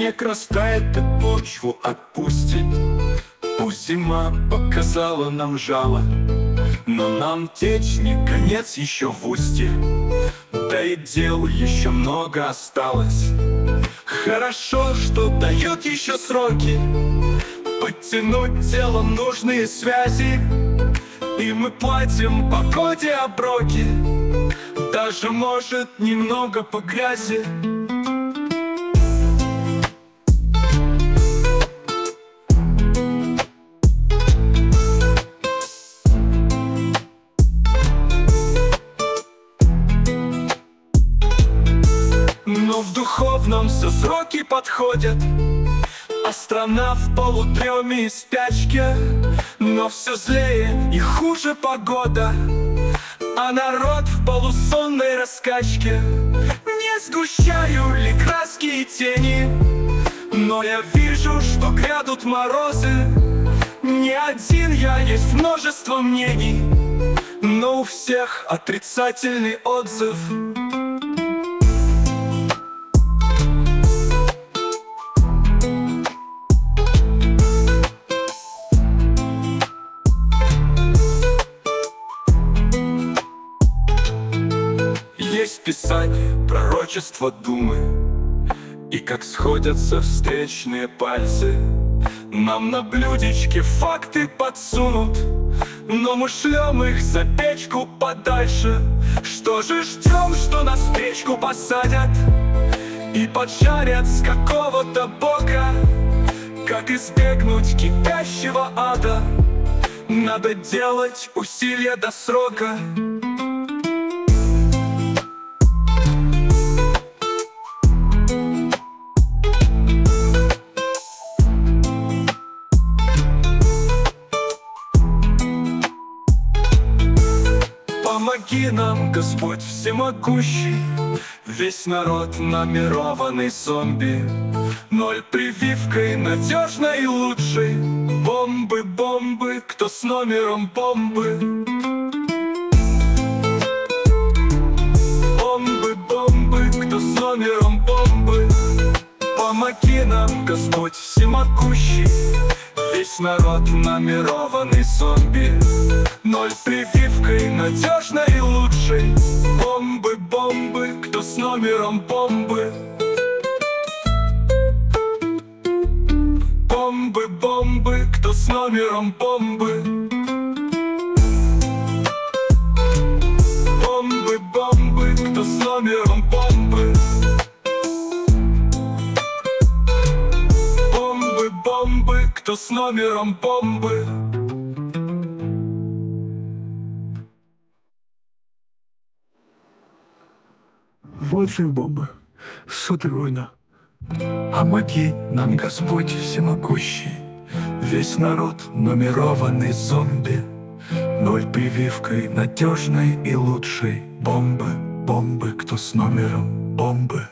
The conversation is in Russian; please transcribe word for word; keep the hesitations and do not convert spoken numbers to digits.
снег растает и почву отпустит. Пусть зима показала нам жало, но нам течь не конец еще в устье. Да и дел еще много осталось. Хорошо, что дают еще сроки подтянуть телом нужные связи. И мы платим погоде оброки, даже, может, немного по грязи. Но в духовном все сроки подходят, а страна в полудреме и спячке. Но все злее и хуже погода, а народ в полусонной раскачке. Не сгущаю ли краски и тени, но я вижу, что грядут морозы. Не один я, есть множество мнений, но у всех отрицательный отзыв. Есть писание, пророчество думы, и как сходятся встречные пальцы. Нам на блюдечке факты подсунут, но мы шлем их за печку подальше. Что же ждем, что нас в печку посадят и поджарят с какого-то бока? Как избегнуть кипящего ада? Надо делать усилия до срока. Помоги нам, Господь всемогущий, весь народ номерованный зомби. Ноль прививкой надежной и лучшей. Бомбы, бомбы, кто с номером бомбы? Бомбы, бомбы, кто с номером бомбы? Помоги нам, Господь всемогущий, весь народ номерованный зомби. Ноль прививкой надежной и лучшей. Бомбы, бомбы, кто с номером бомбы? Бомбы, бомбы, кто с номером бомбы? Бомбы, бомбы, кто с номером бомбы? Бомбы, бомбы, кто с номером бомбы? Вот же бомба, суд и руина. Помоги нам, Господь всемогущий, весь народ номерованный зомби. Ноль прививкой надежной и лучшей. Бомбы, бомбы, кто с номером бомбы?